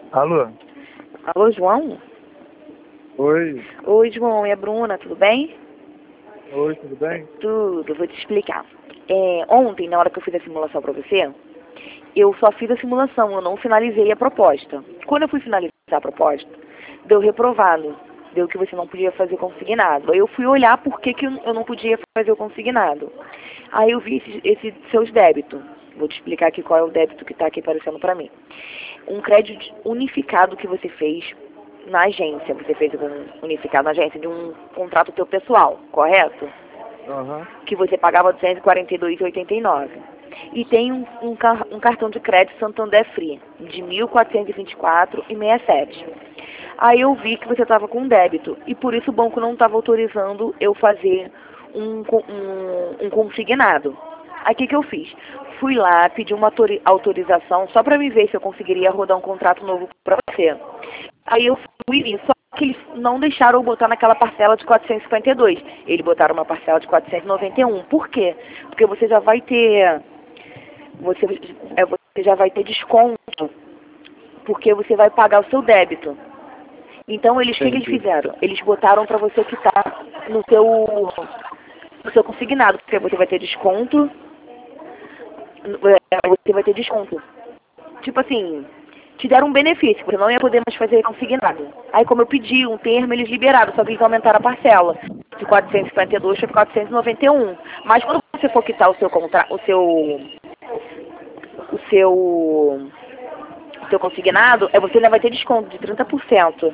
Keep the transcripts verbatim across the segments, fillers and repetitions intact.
Alô? Alô, João? Oi. Oi, João, é a Bruna, tudo bem? Oi, tudo bem? Tudo, vou te explicar. É, ontem, na hora que eu fiz a simulação pra você, eu só fiz a simulação, eu não finalizei a proposta. Quando eu fui finalizar a proposta, deu reprovado. Deu que você não podia fazer consignado. Aí eu fui olhar por que, que eu não podia fazer o consignado. Aí eu vi esses, esses seus débitos. Vou te explicar aqui qual é o débito que está aqui aparecendo para mim. Um crédito unificado que você fez na agência. Você fez um unificado na agência de um contrato teu pessoal, correto? Aham. Que você pagava duzentos e quarenta e dois reais e oitenta e nove centavos. E tem um, um, um cartão de crédito Santander Free de mil quatrocentos e vinte e quatro reais e sessenta e sete centavos. Aí eu vi que você estava com débito e por isso o banco não estava autorizando eu fazer um, um, um consignado. Aí o que, que eu fiz? Fui lá, pedi uma autorização só para me ver se eu conseguiria rodar um contrato novo para você. Aí eu fui e vi, só que eles não deixaram eu botar naquela parcela de quatrocentos e cinquenta e dois. Eles botaram uma parcela de quatrocentos e noventa e um. Por quê? Porque você já vai ter... Você, é, você já vai ter desconto, porque você vai pagar o seu débito. Então, eles, o que, que eles fizeram? Eles botaram para você quitar no seu, no seu consignado, porque você vai ter desconto, você vai ter desconto. Tipo assim, te deram um benefício, você não ia poder mais fazer consignado. Aí, como eu pedi um termo, eles liberaram, só que eles aumentaram a parcela de quatrocentos e cinquenta e dois para quatrocentos e noventa e um. Mas quando você for quitar o seu contrato, o seu, o seu, o seu consignado, é, você ainda vai ter desconto de trinta por cento.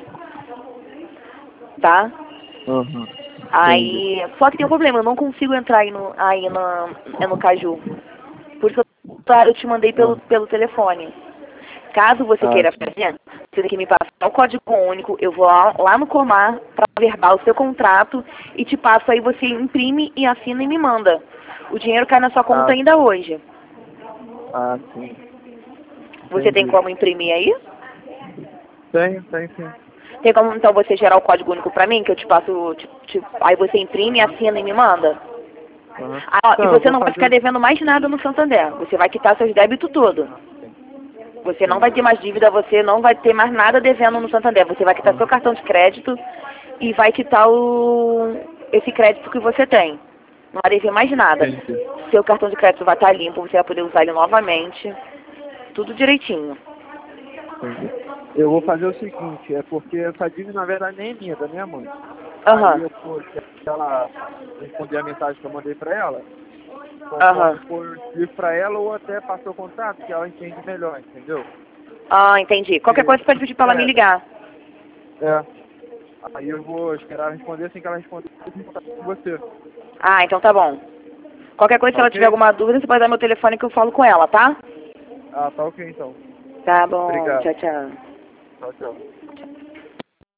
Tá? Aham. Aí, só que tem um problema, eu não consigo entrar aí no, aí na, é no Caju. Por isso eu, eu te mandei pelo, Ah. pelo telefone. Caso você Ah, queira sim. fazer, você tem que me passar o código único, eu vou lá, lá no Comar para verbal o seu contrato e te passo aí, você imprime e assina e me manda. O dinheiro cai na sua conta Ah, ainda hoje. ah, sim. Você tem Entendi. como imprimir aí? Tenho, tenho sim. Tem como então você gerar o código único para mim, que eu te passo, te, te, aí você imprime, assina e me manda? Aham. Ah, ó, e Então, eu você vou não vai ficar fazer... devendo mais nada no Santander. Você vai quitar seus débitos tudo. Ah, sim. Você não vai ter Entendi. mais dívida, você não vai ter mais nada devendo no Santander. Você vai quitar seu Aham. cartão de crédito e vai quitar o esse crédito que você tem. Não vai dever mais nada. Entendi. Seu cartão de crédito vai estar limpo, você vai poder usar ele novamente. Tudo direitinho. Entendi. Eu vou fazer o seguinte, é porque essa dívida na verdade nem é minha, é da minha mãe. Aí Aham. eu vou, se ela responder a mensagem que eu mandei pra ela, conforme Aham. for escrito pra ela ou até passar o contato, que ela entende melhor, entendeu? Ah, entendi. Qualquer Porque, coisa você pode pedir para ela me é, ligar. é, aí eu vou esperar ela responder, assim que ela responder, eu vou contato com você. Ah, então tá bom. Qualquer coisa, se Tá ela tiver ok? alguma dúvida, você pode dar meu telefone que eu falo com ela, tá? Ah, tá ok então. Tá bom. Obrigado. Tchau, tchau. Tchau, tchau.